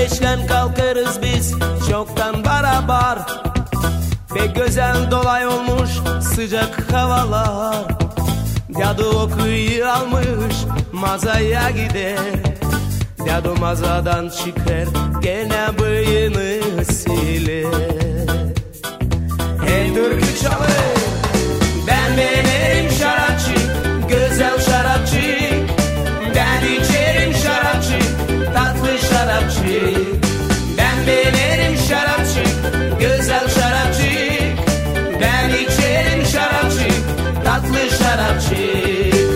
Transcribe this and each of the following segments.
beşten kalkarız biz çoktan beraber. Pek güzel dolay olmuş sıcak havalar. Dadu okuyu almış mazaya gider. Dadu mazadan çıkar gene bıyığını siler. Hey türkü çalır, ben benim şarapçı, güzel şarapçı. Ben içerim şarapçı, tatlı şarapçı. Ben benim şarapçı, güzel şarapçı. Ben içerim şarapçı, tatlı şarapçı.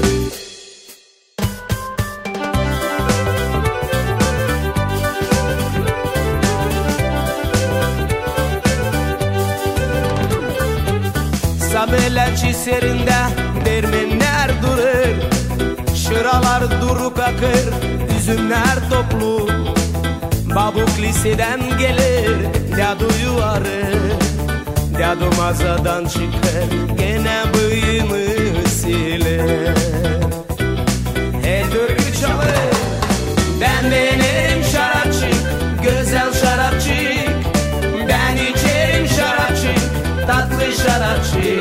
Sabelerçi serinde dermenler durur. Şıralar duruk akır, üzümler toplu. Babuk liseden gelir, Dadu'yu arır. Dadu mazadan çıkar, gene bıyığını siler. Hey türkü çalır, ben benim şarapçı, güzel şarapçı. Ben içerim şarapçı, tatlı şarapçı.